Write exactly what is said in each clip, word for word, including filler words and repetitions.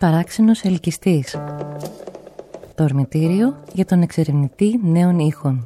παράξενος ελκυστής. Το ορμητήριο για τον εξερευνητή νέων ήχων.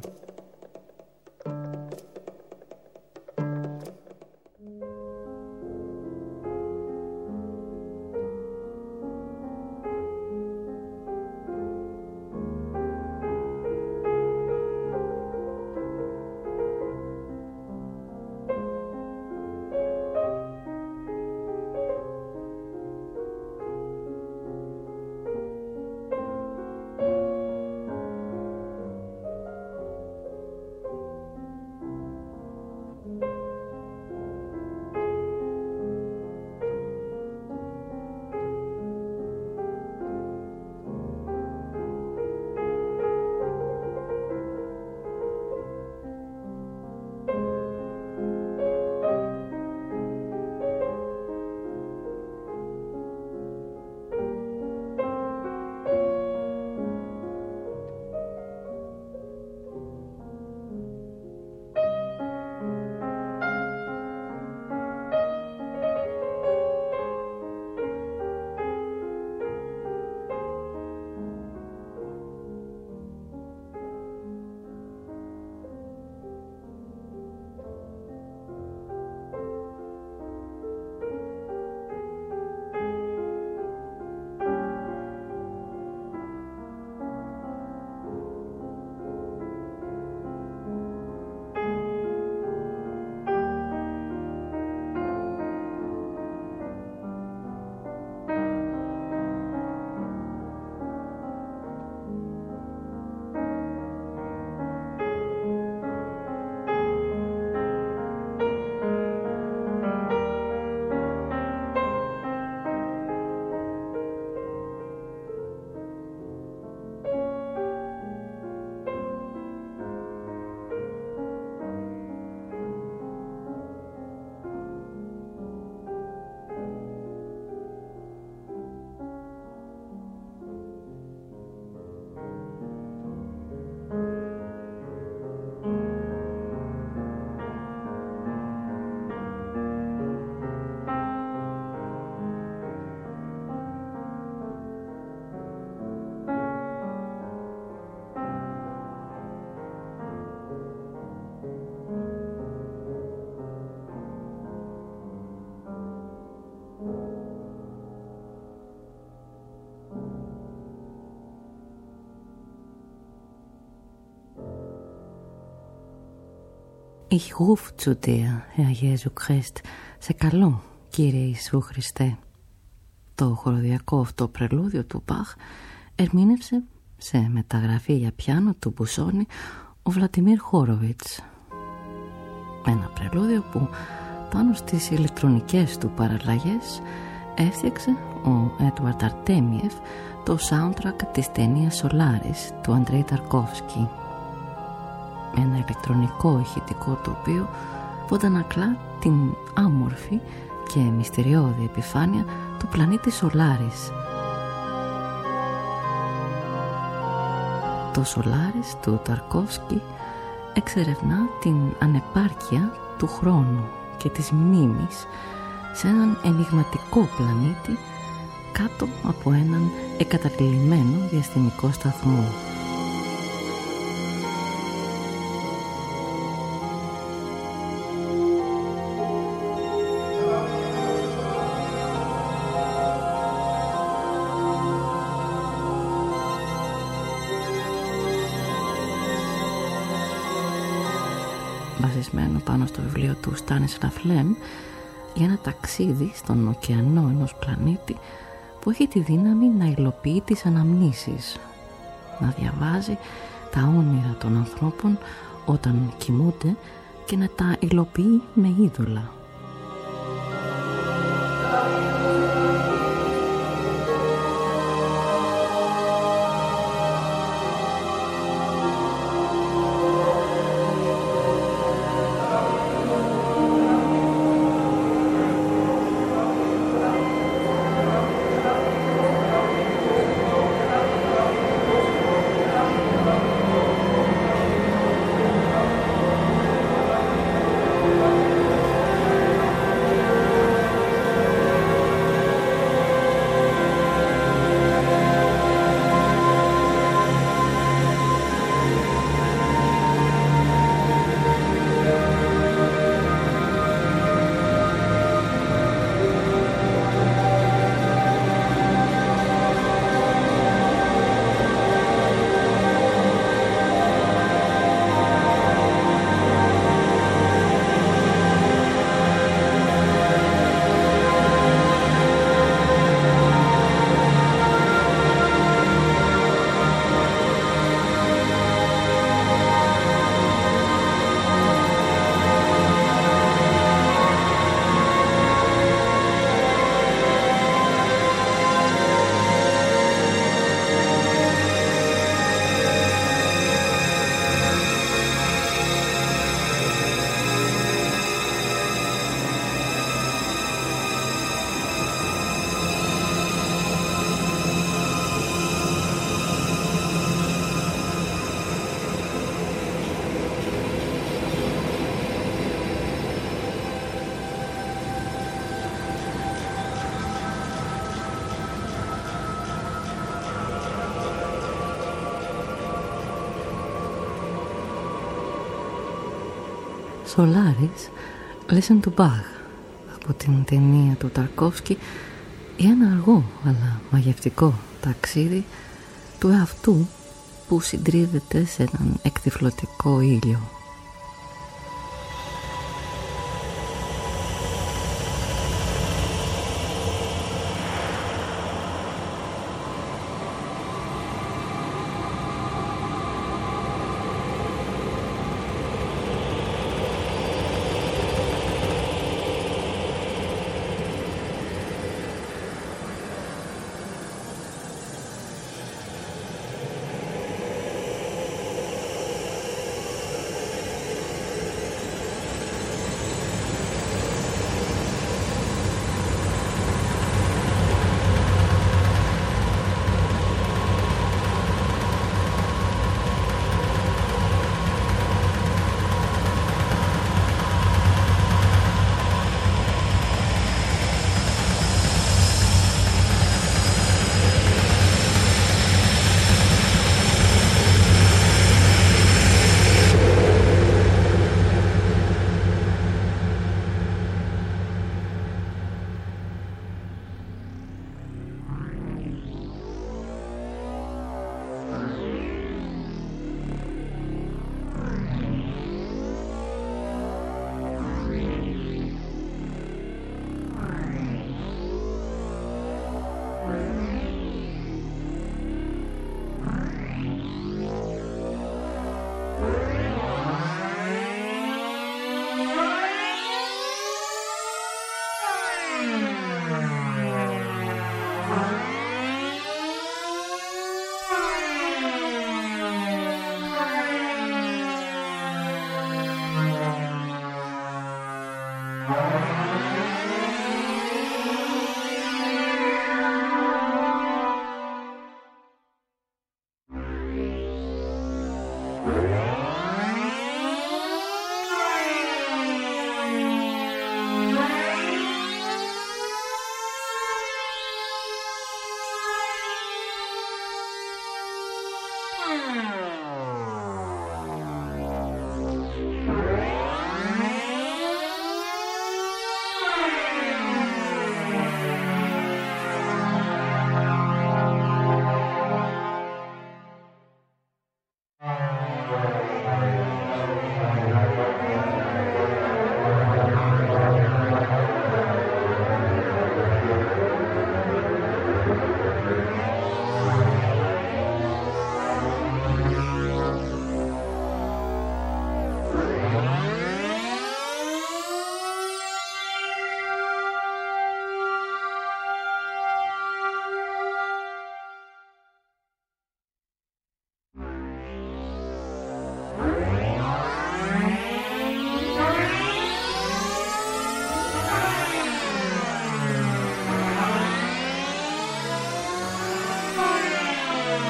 Ich rufe zu dir, Herr Jesu Christ. Σε καλό, Κύριε Ιησού Χριστέ. Το χοροδιακό αυτό πρελούδιο του Μπαχ ερμήνευσε σε μεταγραφή για πιάνο του Μπουσόνι ο Βλαντιμίρ Χόροβιτς. Ένα πρελούδιο που πάνω στις ηλεκτρονικές του παραλλαγές έφτιαξε ο Έντουαρντ Αρτέμιεφ το soundtrack της ταινίας Solaris του Αντρέι Ταρκόφσκι. Ένα ηλεκτρονικό ηχητικό τοπίο που αντανακλά την άμορφη και μυστηριώδη επιφάνεια του πλανήτη Solaris. Το Solaris του Ταρκόφσκι εξερευνά την ανεπάρκεια του χρόνου και της μνήμης σε έναν ενιγματικό πλανήτη κάτω από έναν εγκαταλειμμένο διαστημικό σταθμό. Βασισμένο πάνω στο βιβλίο του Στάνισλαφ Λεμ για ένα ταξίδι στον ωκεανό ενός πλανήτη που έχει τη δύναμη να υλοποιεί τις αναμνήσεις, να διαβάζει τα όνειρα των ανθρώπων όταν κοιμούνται και να τα υλοποιεί με είδωλα. Solaris, Listen to Bach, από την ταινία του Ταρκόφσκι, για ένα αργό αλλά μαγευτικό ταξίδι του εαυτού που συντρίβεται σε έναν εκτυφλωτικό ήλιο.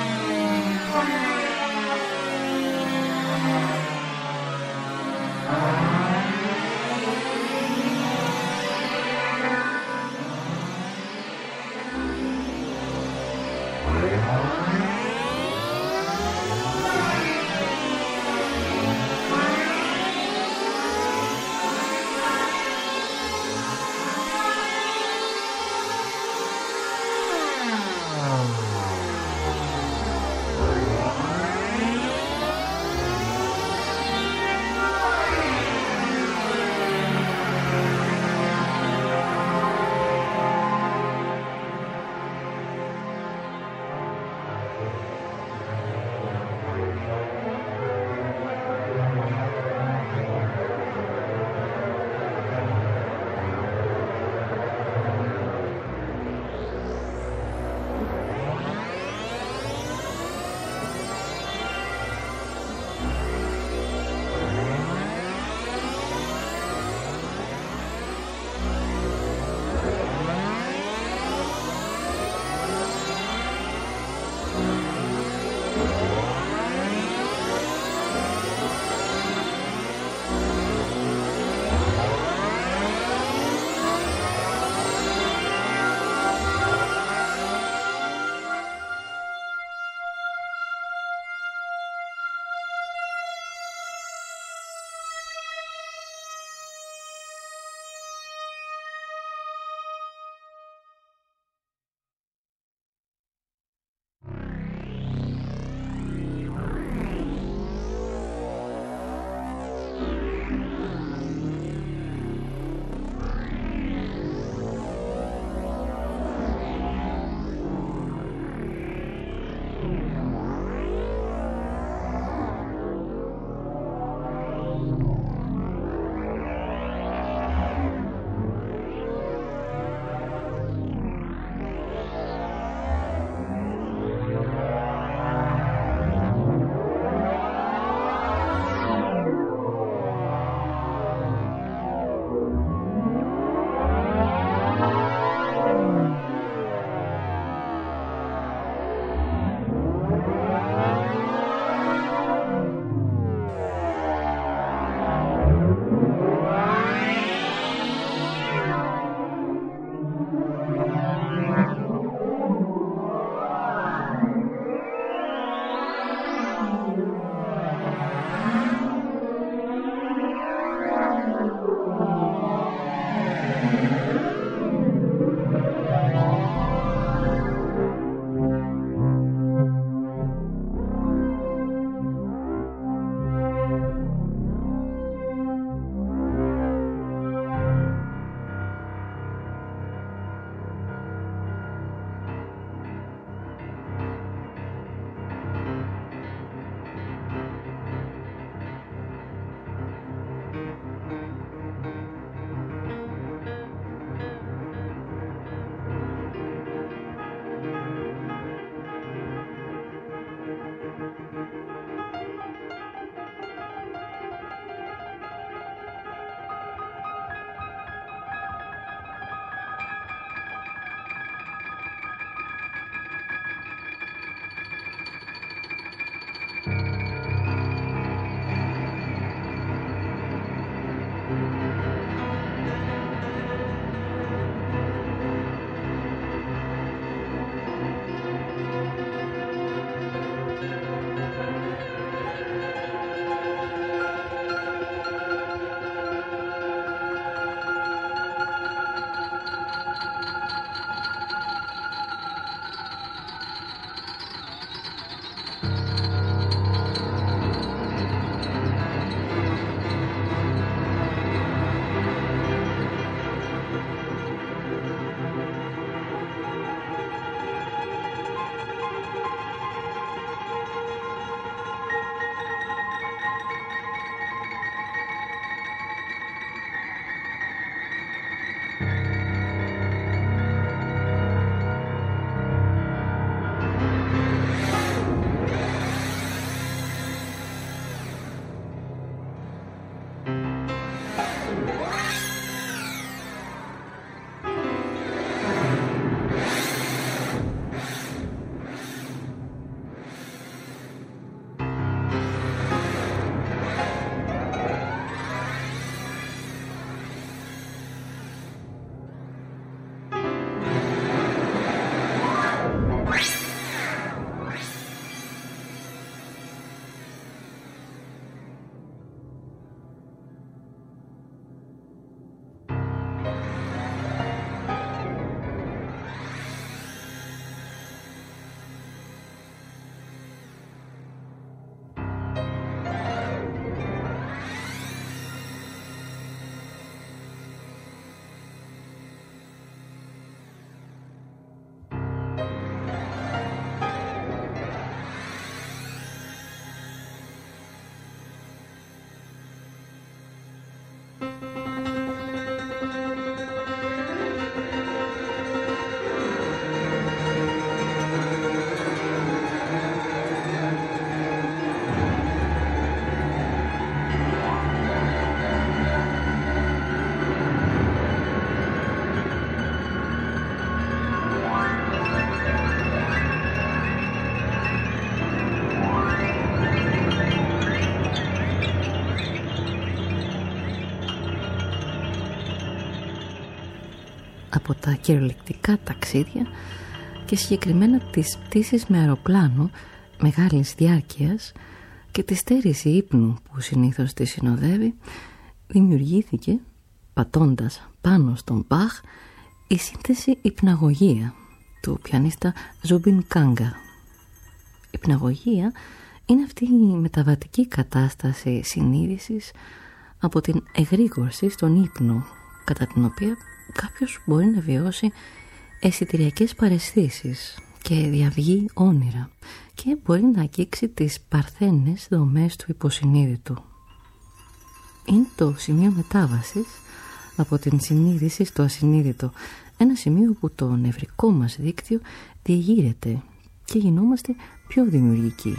Bye. από τα κυριολεκτικά ταξίδια και συγκεκριμένα τις πτήσεις με αεροπλάνο μεγάλης διάρκειας και τη στέρηση ύπνου που συνήθως τη συνοδεύει, δημιουργήθηκε, πατώντας πάνω στον Μπαχ, η σύνθεση υπναγωγία του πιανίστα Ζούμπιν Κάνγκα. Η υπναγωγία είναι αυτή η μεταβατική κατάσταση συνείδησης από την εγρήγορση στον ύπνο, κατά την οποία κάποιος μπορεί να βιώσει αισθητηριακές παραισθήσεις και διαβγεί όνειρα και μπορεί να αγγίξει τις παρθένες δομές του υποσυνείδητου. Είναι το σημείο μετάβασης από την συνείδηση στο ασυνείδητο, ένα σημείο που το νευρικό μας δίκτυο διεγείρεται και γινόμαστε πιο δημιουργικοί.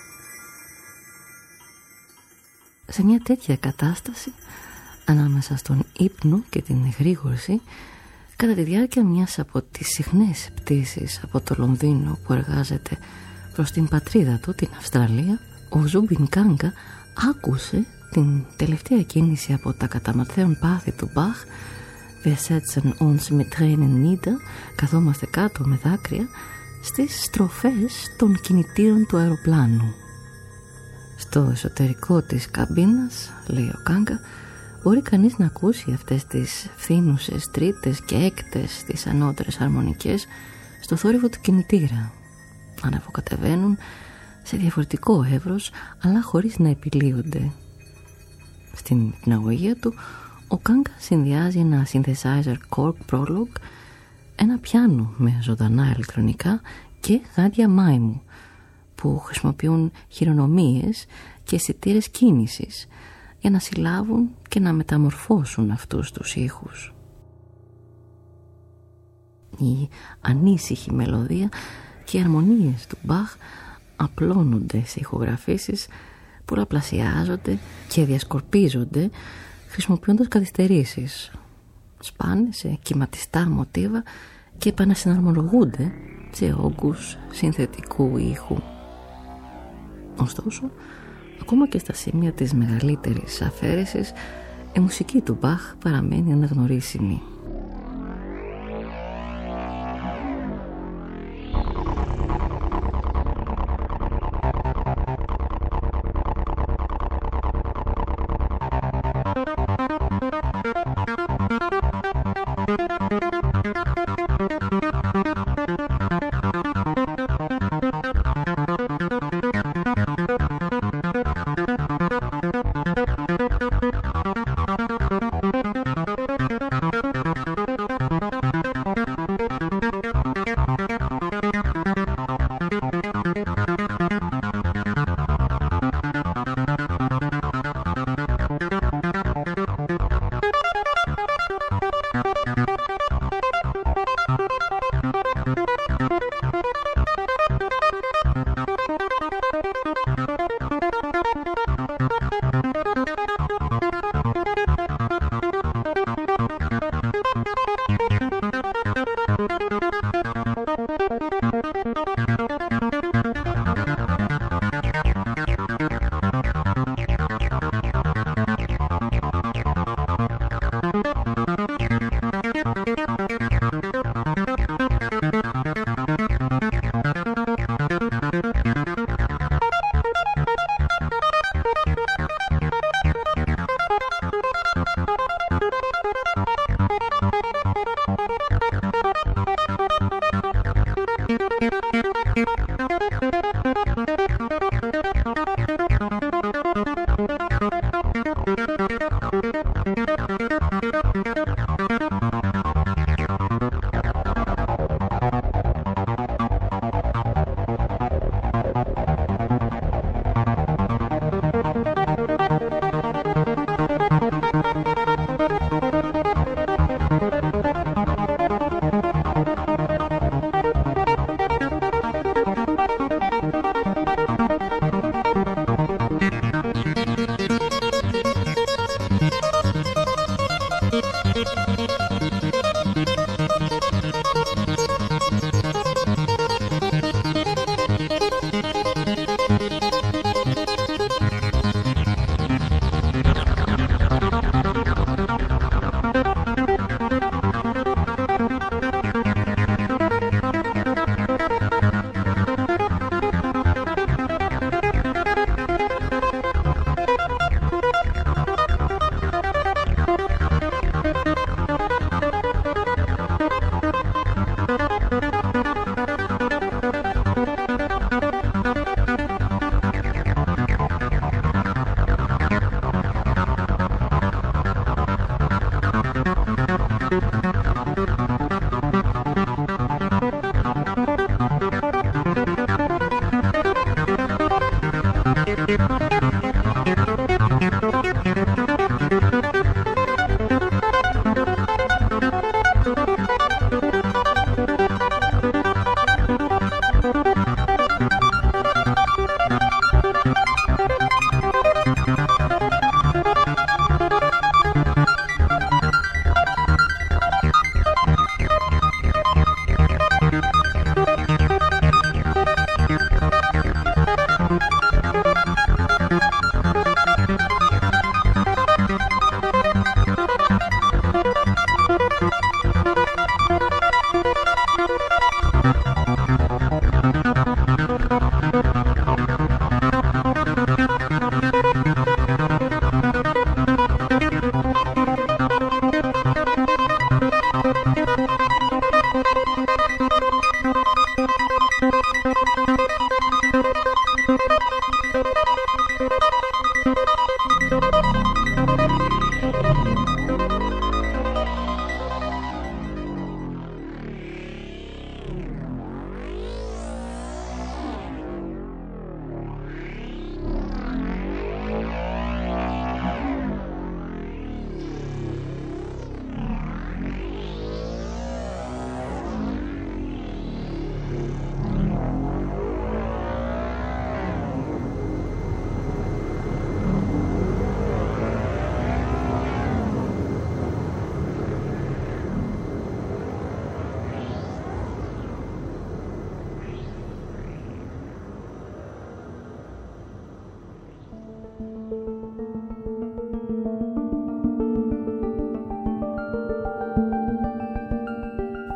Σε μια τέτοια κατάσταση, ανάμεσα στον ύπνο και την εγρήγορση, κατά τη διάρκεια μιας από τις συχνές πτήσεις από το Λονδίνο που εργάζεται προς την πατρίδα του, την Αυστραλία, ο Ζούμπιν Κάνγκα άκουσε την τελευταία κίνηση από τα καταμαθαίων πάθη του Μπαχ, «Wir setzen uns mit Tränen nieder», καθόμαστε κάτω με δάκρυα, στις στροφές των κινητήρων του αεροπλάνου. Στο εσωτερικό της καμπίνας, λέει ο Κάνγκα, μπορεί κανείς να ακούσει αυτές τις φθήνουσες τρίτες και έκτες τις ανώτερες αρμονικές στο θόρυβο του κινητήρα. Αναβοκατεβαίνουν σε διαφορετικό εύρος, αλλά χωρίς να επιλύονται. Στην υπναγωγία του, ο Κάνγκα συνδυάζει ένα synthesizer Korg Prolog, ένα πιάνο με ζωντανά ηλεκτρονικά και γάντια μάιμου που χρησιμοποιούν χειρονομίες και αισθητήρες κίνησης για να συλλάβουν και να μεταμορφώσουν αυτούς τους ήχους. Η ανήσυχη μελωδία και οι αρμονίες του Μπαχ απλώνονται σε ηχογραφήσεις, πολλαπλασιάζονται και διασκορπίζονται χρησιμοποιώντας καθυστερήσεις. Σπάνε σε κυματιστά μοτίβα και επανασυναρμολογούνται σε όγκους συνθετικού ήχου. Ωστόσο, ακόμα και στα σημεία της μεγαλύτερης αφαίρεσης, η μουσική του Μπαχ παραμένει αναγνωρίσιμη.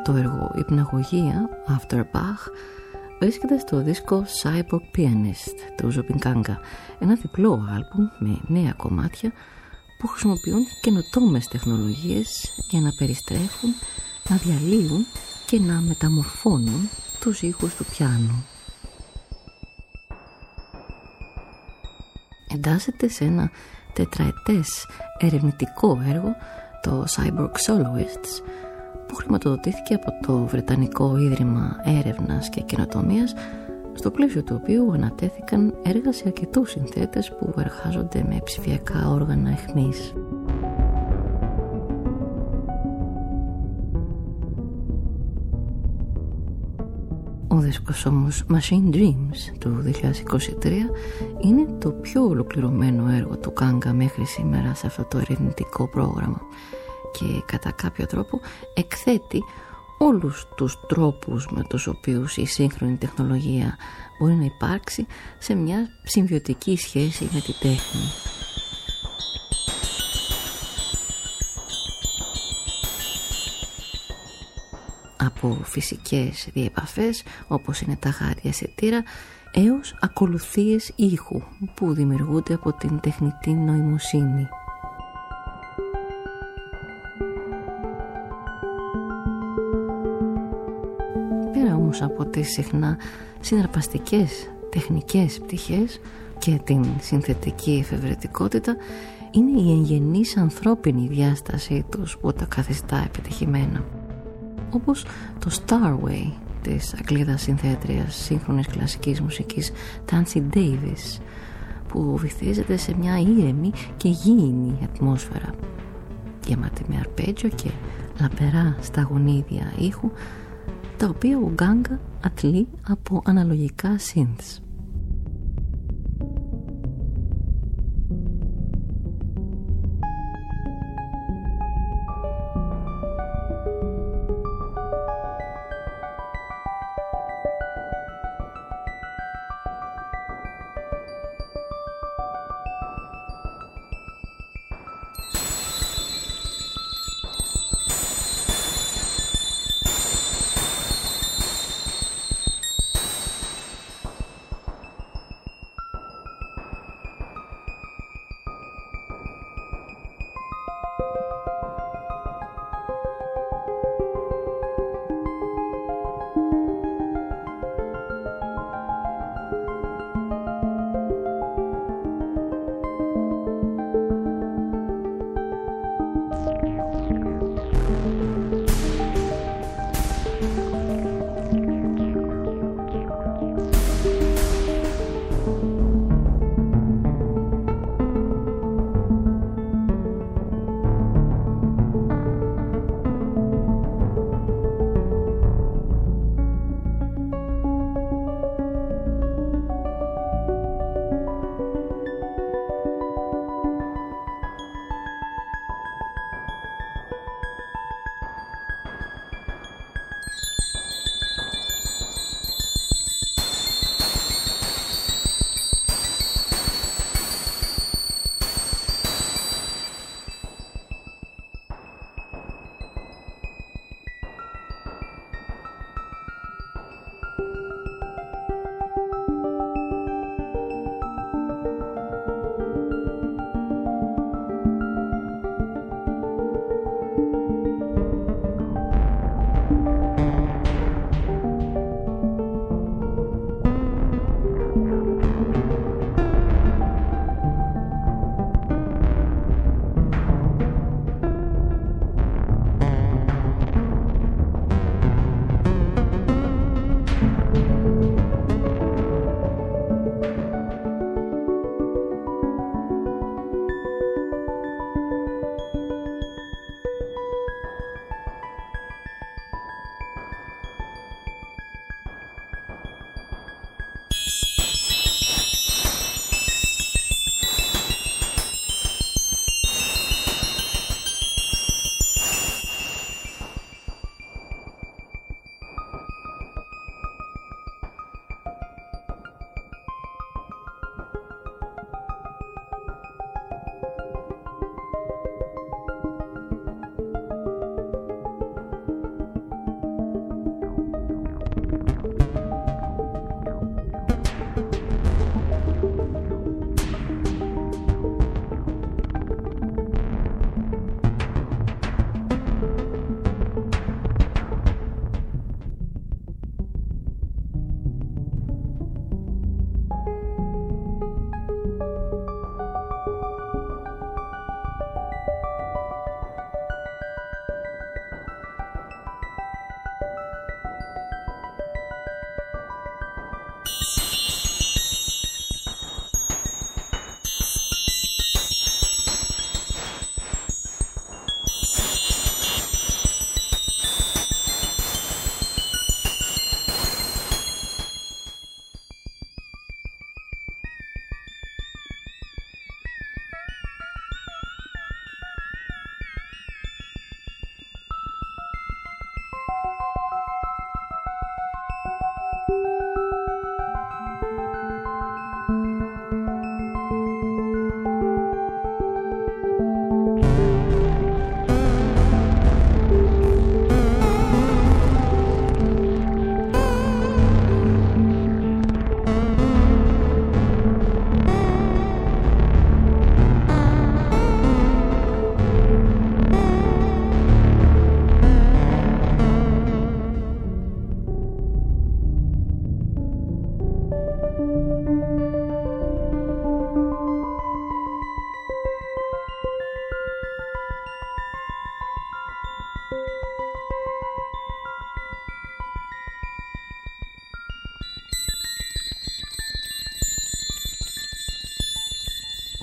Το έργο «Υπναγωγία» After Bach βρίσκεται στο δίσκο Cyborg Pianist του Ζομπινγκάγκα, ένα διπλό άλμπουμ με νέα κομμάτια που χρησιμοποιούν καινοτόμες τεχνολογίες για να περιστρέφουν, να διαλύουν και να μεταμορφώνουν τους ήχους του πιάνου. Εντάσσεται σε ένα τετραετές ερευνητικό έργο, το Cyborg Soloists, που χρηματοδοτήθηκε από το Βρετανικό Ίδρυμα Έρευνας και Καινοτομίας, στο πλαίσιο του οποίου ανατέθηκαν έργα σε αρκετούς συνθέτες που εργάζονται με ψηφιακά όργανα αιχμής. Ο δίσκος όμως Machine Dreams του δύο χιλιάδες είκοσι τρία είναι το πιο ολοκληρωμένο έργο του Γκάγκα μέχρι σήμερα σε αυτό το ερευνητικό πρόγραμμα και κατά κάποιο τρόπο εκθέτει όλους τους τρόπους με τους οποίους η σύγχρονη τεχνολογία μπορεί να υπάρξει σε μια συμβιωτική σχέση με τη τέχνη. Από φυσικές διεπαφές όπως είναι τα γάντια αισθητήρα έως ακολουθίες ήχου που δημιουργούνται από την τεχνητή νοημοσύνη. Πέρα όμως από τις συχνά συναρπαστικές τεχνικές πτυχές και την συνθετική εφευρετικότητα, είναι η εγγενής ανθρώπινη διάστασή τους που τα καθιστά επιτυχημένα. Όπως το Starway της Αγγλίδας συνθέτριας σύγχρονης κλασικής μουσικής Tansy Davis, που βυθίζεται σε μια ήρεμη και γήινη ατμόσφαιρα γεμάτη με αρπέτζιο και λαμπερά σταγονίδια ήχου, τα οποία ο Γκάγκα ατλεί από αναλογικά synths.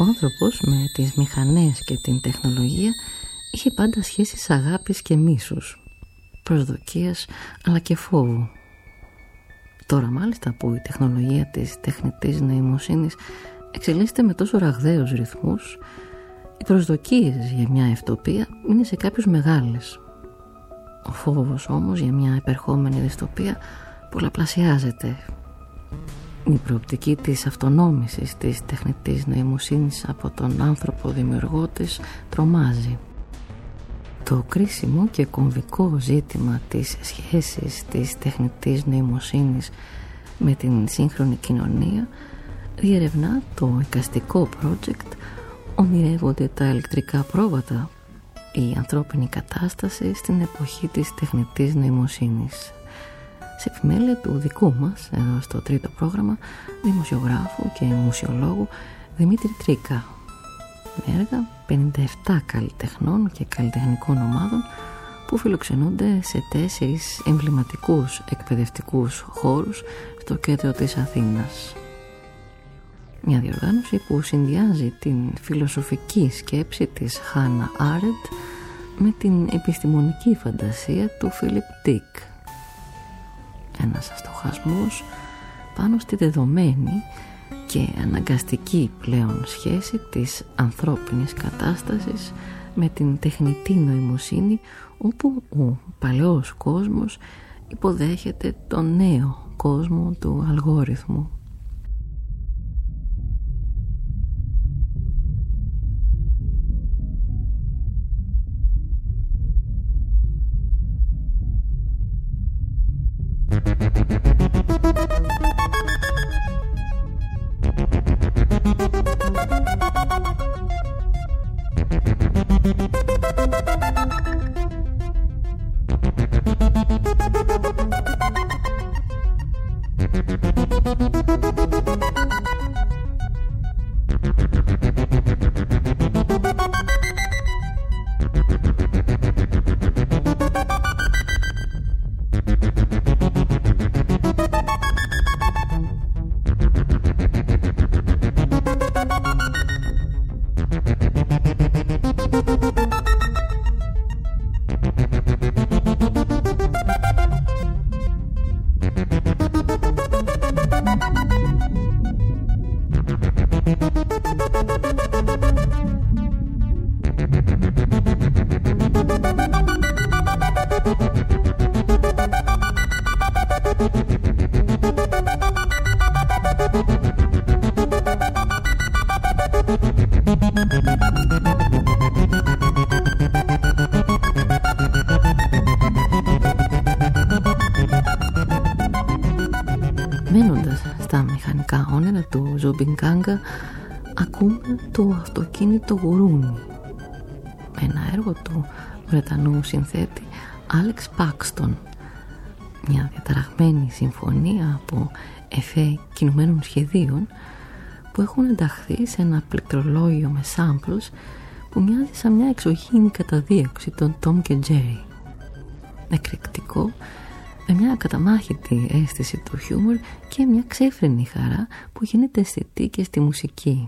Ο άνθρωπος με τις μηχανές και την τεχνολογία είχε πάντα σχέσεις αγάπης και μίσους, προσδοκίας αλλά και φόβου. Τώρα μάλιστα που η τεχνολογία της τεχνητής νοημοσύνης εξελίσσεται με τόσο ραγδαίους ρυθμούς, οι προσδοκίες για μια ευτοπία είναι σε κάποιους μεγάλες. Ο φόβος όμως για μια επερχόμενη δυστοπία πολλαπλασιάζεται. Η προοπτική της αυτονόμησης της τεχνητής νοημοσύνης από τον άνθρωπο δημιουργό της τρομάζει. Το κρίσιμο και κομβικό ζήτημα της σχέσης της τεχνητής νοημοσύνης με την σύγχρονη κοινωνία διερευνά το εικαστικό project «Ονειρεύονται τα ηλεκτρικά πρόβατα», η ανθρώπινη κατάσταση στην εποχή της τεχνητής νοημοσύνης. Σε επιμέλεια του δικού μας, εδώ στο τρίτο πρόγραμμα, δημοσιογράφου και μουσιολόγου Δημήτρη Τρίκα, με έργα πενήντα επτά καλλιτεχνών και καλλιτεχνικών ομάδων που φιλοξενούνται σε τέσσερις εμβληματικούς εκπαιδευτικούς χώρους στο κέντρο της Αθήνας. Μια διοργάνωση που συνδυάζει την φιλοσοφική σκέψη της Χάνα Άρεντ με την επιστημονική φαντασία του Φίλιπ Ντίκ. Ένας αστοχασμός πάνω στη δεδομένη και αναγκαστική πλέον σχέση της ανθρώπινης κατάστασης με την τεχνητή νοημοσύνη, όπου ο παλαιός κόσμος υποδέχεται τον νέο κόσμο του αλγόριθμου. Μένοντας στα μηχανικά όνειρα του Ζουμπινγκάγκα, ακούμε το αυτοκίνητο γουρούνι, ένα έργο του Βρετανού συνθέτη Άλεξ Πάξτον, μια διαταραγμένη συμφωνία από εφέ κινουμένων σχεδίων που έχουν ενταχθεί σε ένα πληκτρολόγιο με samples που μοιάζει σαν μια εξωγήινη καταδίωξη των Tom και Jerry. Εκρηκτικό, με μια καταμάχητη αίσθηση του χιούμορ και μια ξέφρενη χαρά που γίνεται αισθητή και στη μουσική.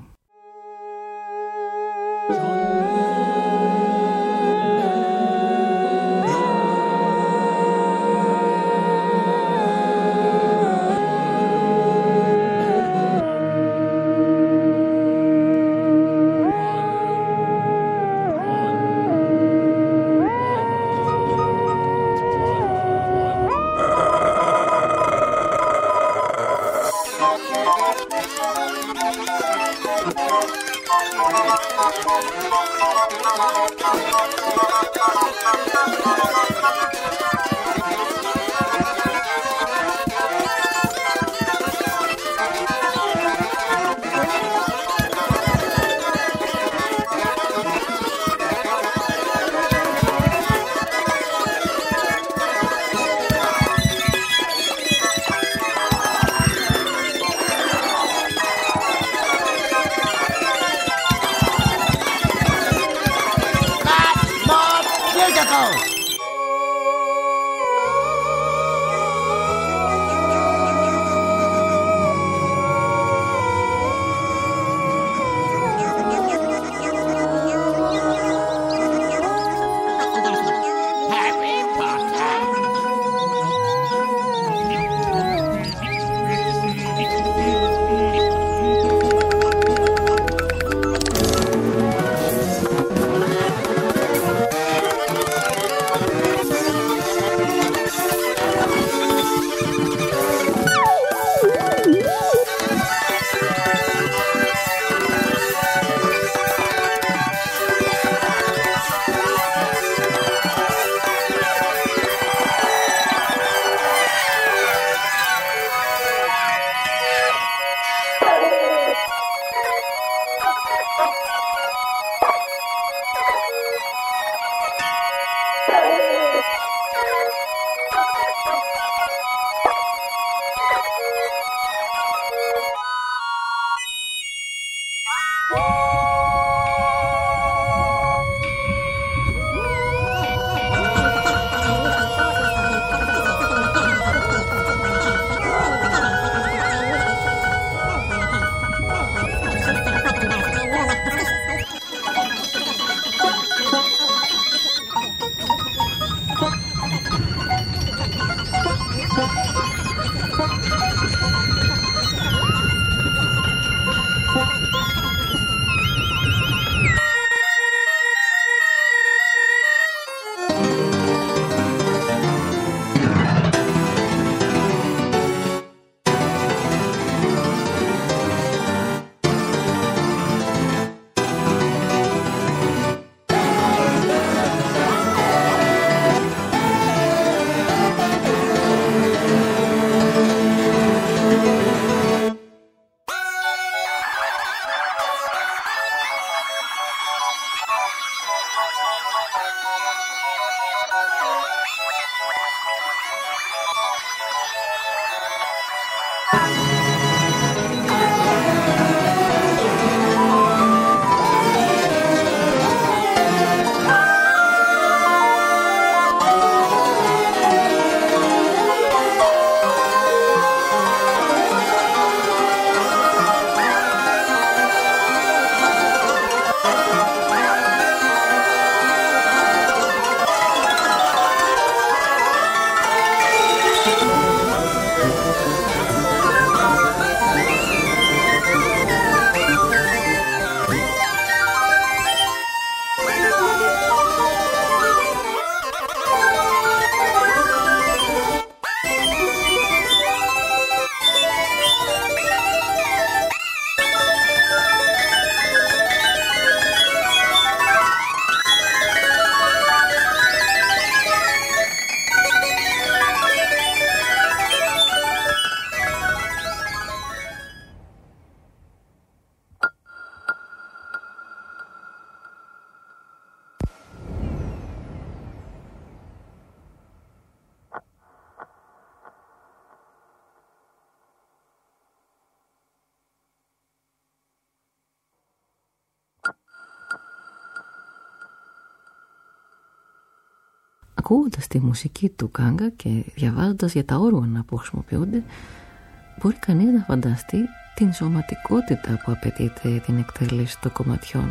Ακούγοντας τη μουσική του Κάγκα και διαβάζοντας για τα όργανα που χρησιμοποιούνται, μπορεί κανείς να φανταστεί την σωματικότητα που απαιτείται την εκτέλεση των κομματιών.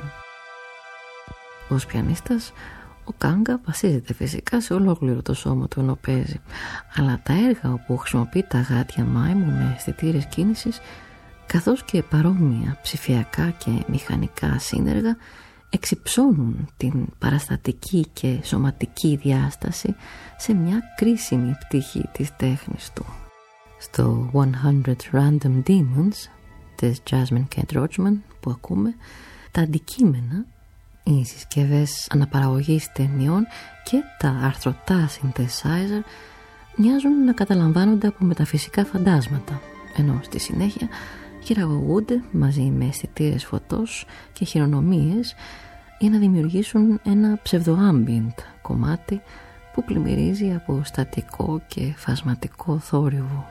Ως πιανίστας, ο Κάγκα βασίζεται φυσικά σε ολόκληρο το σώμα του ενώ παίζει, αλλά τα έργα όπου χρησιμοποιεί τα γάτια μάιμου με αισθητήρες κίνησης, καθώς και παρόμοια ψηφιακά και μηχανικά σύνεργα, εξυψώνουν την παραστατική και σωματική διάσταση σε μια κρίσιμη πτυχή της τέχνης του. Στο εκατό Random Demons της Jasmine Kent Rochman που ακούμε, τα αντικείμενα, οι συσκευές αναπαραγωγής ταινιών και τα αρθρωτά synthesizer μοιάζουν να καταλαμβάνονται από μεταφυσικά φαντάσματα, ενώ στη συνέχεια χειραγωγούνται μαζί με αισθητήρες φωτός και χειρονομίες για να δημιουργήσουν ένα ψευδοάμπιεντ κομμάτι που πλημμυρίζει από στατικό και φασματικό θόρυβο.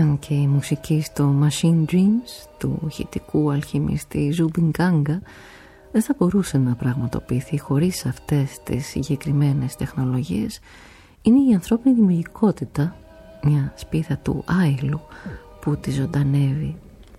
αν και η μουσική στο Machine Dreams του ηχητικού αλχημιστή Ζούμπιν Γκάγκα δεν θα μπορούσε να πραγματοποιηθεί χωρίς αυτές τις συγκεκριμένες τεχνολογίες, είναι η ανθρώπινη δημιουργικότητα, μια σπίθα του άειλου που τη ζωντανεύει.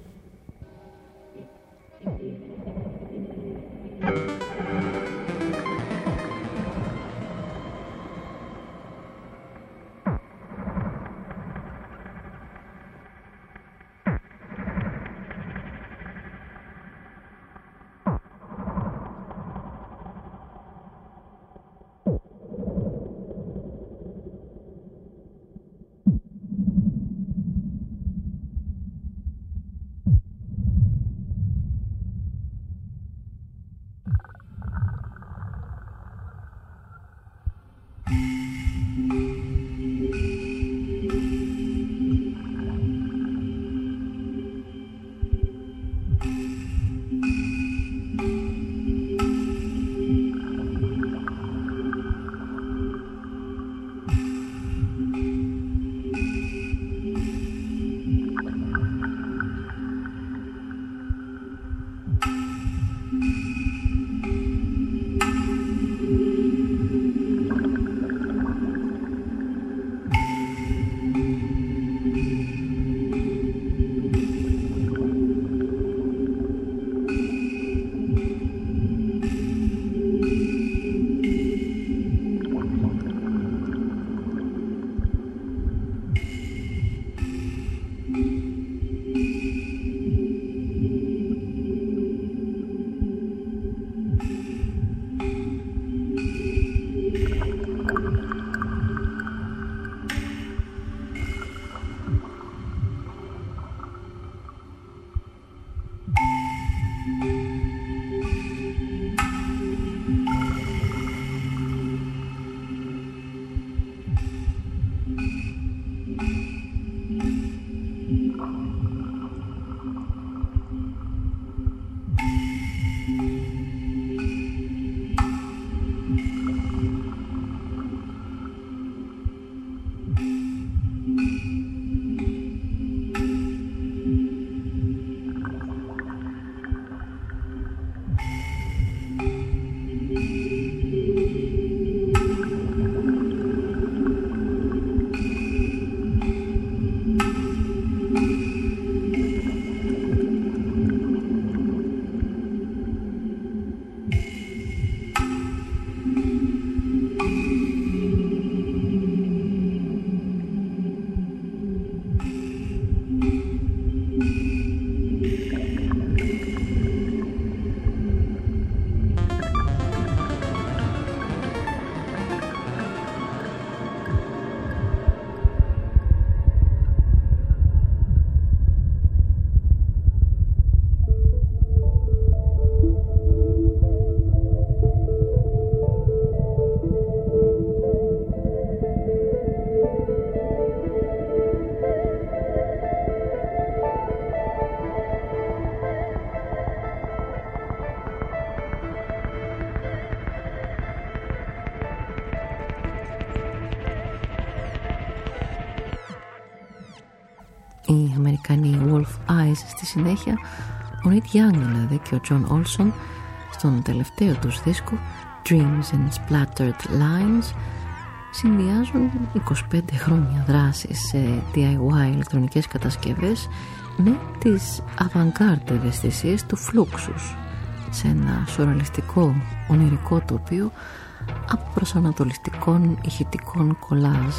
Οι Αμερικανοί Wolf Eyes στη συνέχεια, ο Red Young δηλαδή και ο John Olson στον τελευταίο τους δίσκο Dreams and Splattered Lines συνδυάζουν είκοσι πέντε χρόνια δράσης σε ντι άι γουάι ηλεκτρονικές κατασκευές με τις avant-garde ευαισθησίες του Fluxus σε ένα σουρεαλιστικό ονειρικό τοπίο από προσανατολιστικών ηχητικών κολάζ.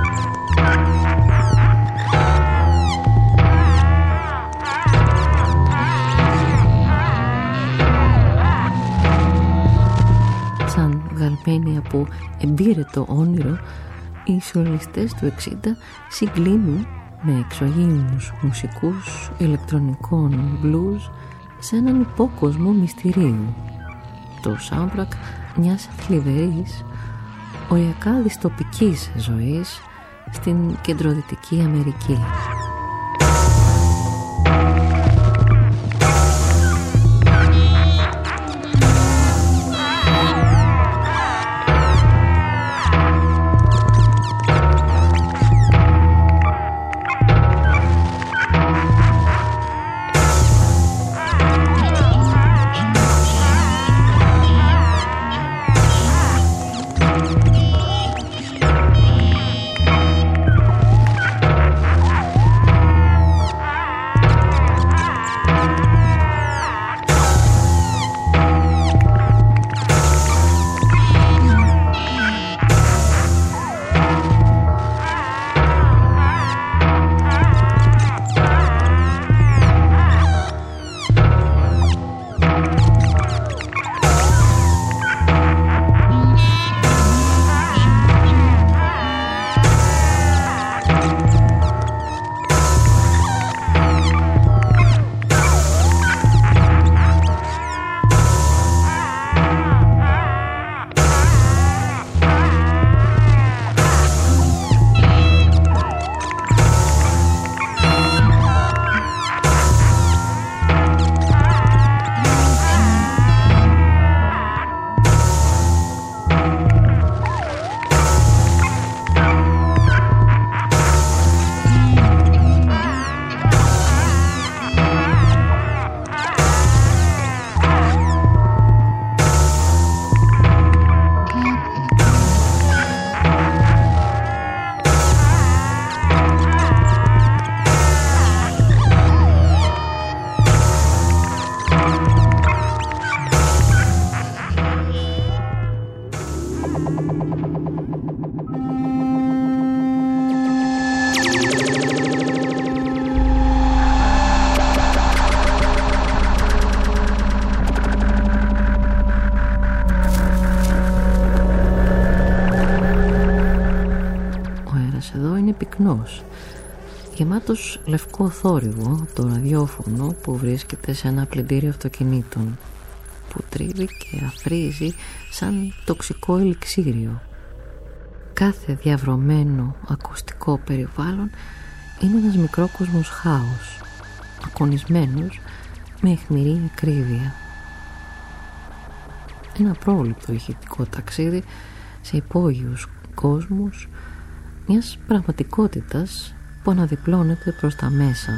Σαν βγαλμένοι από εμπείρετο όνειρο, οι σουρεαλιστές του εξήντα συγκλίνουν με εξωγήινους μουσικούς ηλεκτρονικών blues σε έναν υπόκοσμο μυστηρίου. Το soundtrack μιας θλιβερής, οριακά δυστοπικής ζωής στην κεντροδυτική Αμερική. πυκνός, γεμάτος λευκό θόρυβο το ραδιόφωνο που βρίσκεται σε ένα πλυντήριο αυτοκινήτων, που τρίβει και αφρίζει σαν τοξικό ελιξίριο. Κάθε διαβρωμένο ακουστικό περιβάλλον είναι ένας μικρόκοσμος χάος, ακονισμένος με αιχμηρή ακρίβεια. Ένα πρόβλεπτο ηχητικό ταξίδι σε υπόγειους κόσμους μιας πραγματικότητας που αναδιπλώνεται προς τα μέσα.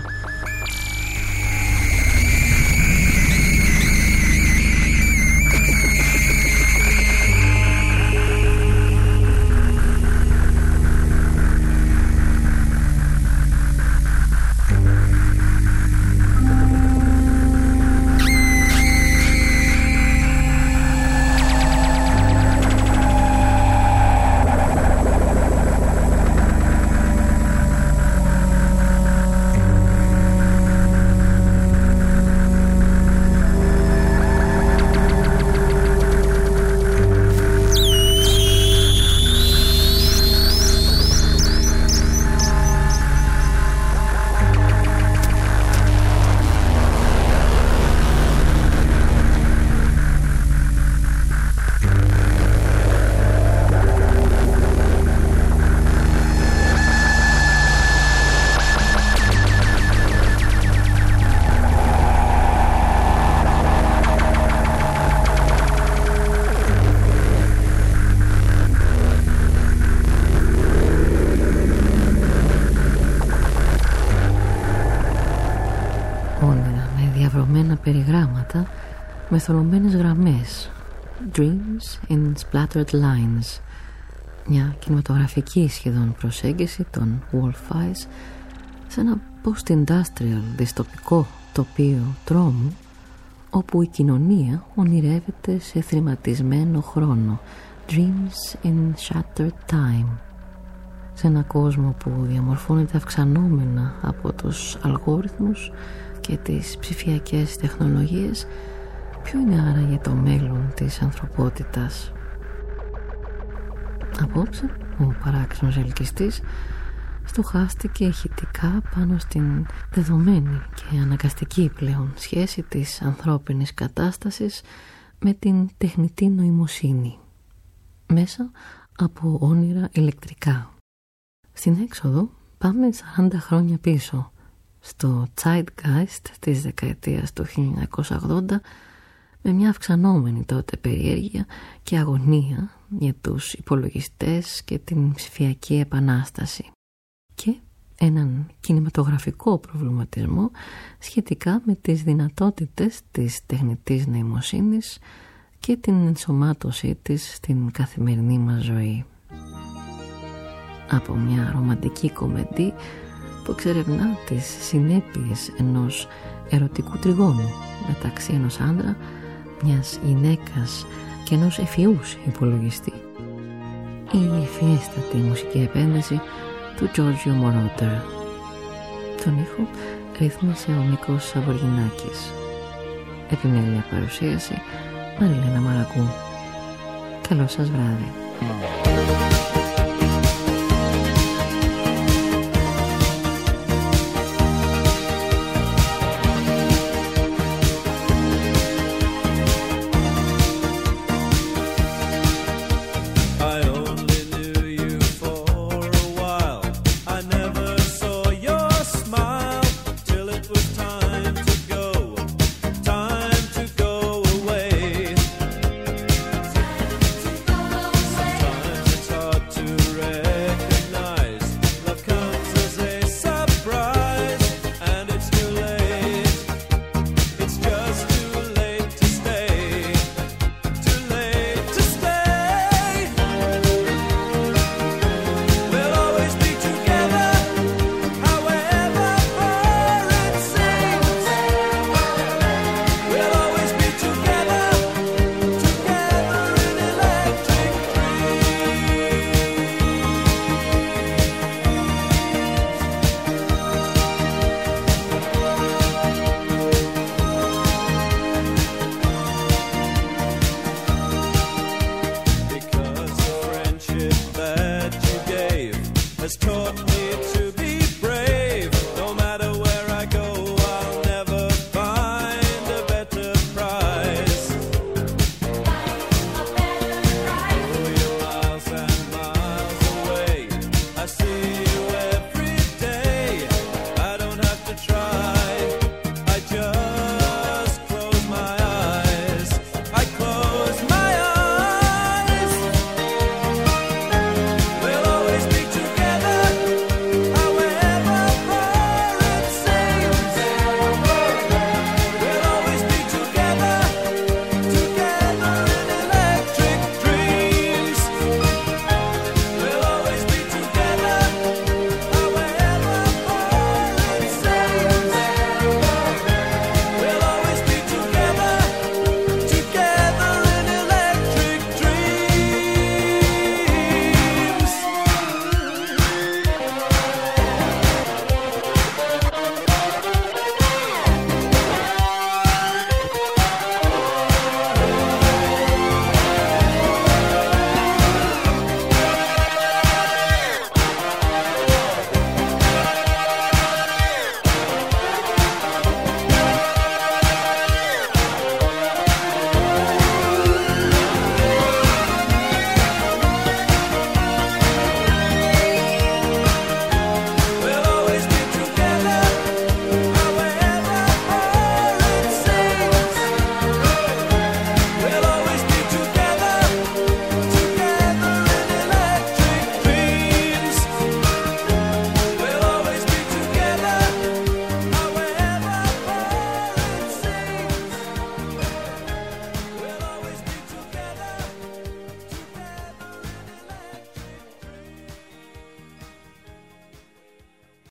Περιγράμματα με θολωμένες γραμμές, Dreams in Splattered Lines, μια κινηματογραφική σχεδόν προσέγγιση των Wolf-Eyes σε ένα post-industrial δυστοπικό τοπίο τρόμου, όπου η κοινωνία ονειρεύεται σε θρηματισμένο χρόνο, Dreams in Shattered Time, σε ένα κόσμο που διαμορφώνεται αυξανόμενα από τους αλγόριθμους και τις ψηφιακές τεχνολογίες. Ποιο είναι άραγε το μέλλον της ανθρωπότητας? Απόψε ο παράξενος ελκυστής στοχάστηκε ηχητικά πάνω στην δεδομένη και αναγκαστική πλέον σχέση της ανθρώπινης κατάστασης με την τεχνητή νοημοσύνη, μέσα από όνειρα ηλεκτρικά. Στην έξοδο πάμε σαράντα χρόνια πίσω, στο Zeitgeist της δεκαετίας του χίλια εννιακόσια ογδόντα, με μια αυξανόμενη τότε περιέργεια και αγωνία για τους υπολογιστές και την ψηφιακή επανάσταση, και έναν κινηματογραφικό προβληματισμό σχετικά με τις δυνατότητες της τεχνητής νοημοσύνης και την ενσωμάτωσή της στην καθημερινή μας ζωή. Από μια ρομαντική κομμεντή που εξερευνά τις συνέπειες ενός ερωτικού τριγώνου μεταξύ ενός άντρα, μιας γυναίκας και ενός ευφυούς υπολογιστή. Η ευφιέστατη μουσική επένδυση του Giorgio Moroder. Τον ήχο ρύθμισε ο Νίκος Σαβοργινάκης. Επιμέλεια παρουσίαση Μαριλένα Μαρακού. Καλό σας βράδυ.